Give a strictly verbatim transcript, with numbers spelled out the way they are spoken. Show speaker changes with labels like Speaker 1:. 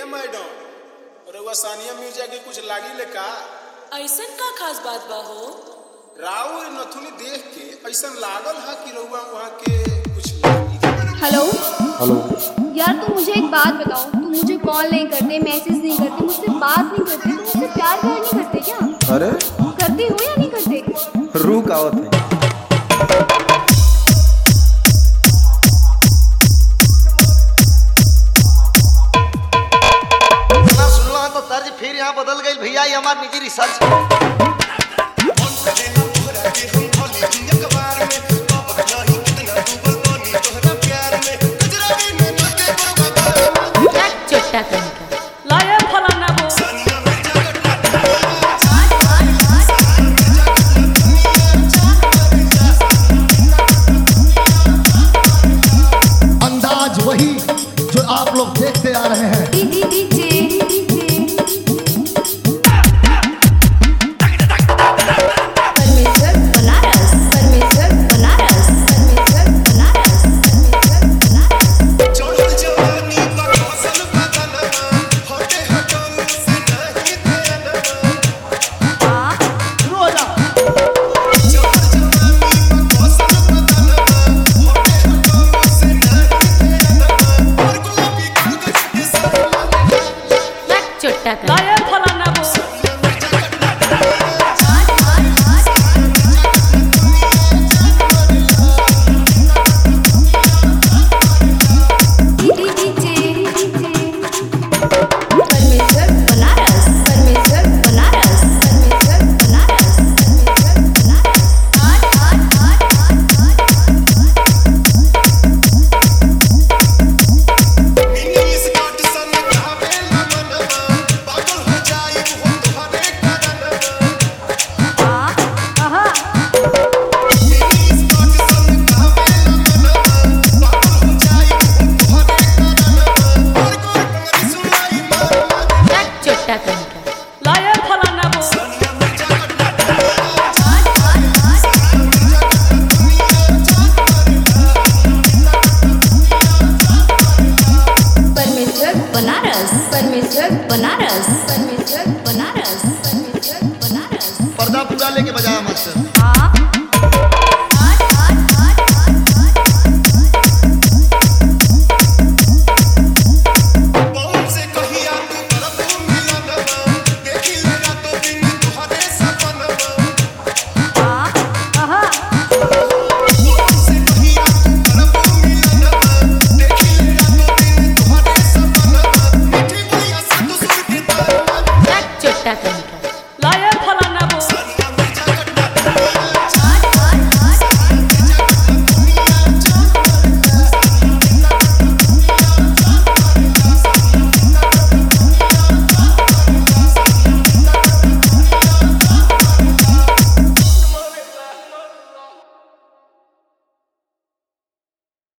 Speaker 1: Madam, रउआ सानिया मिर्जा के कुछ लागी ले का?
Speaker 2: ऐसन का खास बात बा हो?
Speaker 1: राउर नथुनी देख के ऐसन लागल है कि रउआ वहाँ के कुछ लागी।
Speaker 3: हेलो
Speaker 4: हेलो
Speaker 3: यार, तुम मुझे एक बात बताओ, तुम मुझे कॉल नहीं करते, मैसेज नहीं करते, मुझसे बात नहीं करते, तुम मुझसे प्यार व्यार नहीं करते क्या?
Speaker 4: अरे
Speaker 3: करते हो या नहीं करते?
Speaker 4: रुक आवत है।
Speaker 5: तो तर्ज फिर यहाँ बदल गई भैया, ये हमारी निजी रिसर्च।
Speaker 2: चट्टा कहीं लाया फलाना वो
Speaker 6: अंदाज वही जो आप लोग देखते आ रहे हैं।
Speaker 2: लाया फलाना वो लाया फलाना वो
Speaker 3: परमेश्वर बनारस, परमेश्वर बनारस, परमेश्वर बनारस, परमेश्वर बनारस।
Speaker 5: पर्दा पूरा लेके बजाया मास्टर।
Speaker 3: हाँ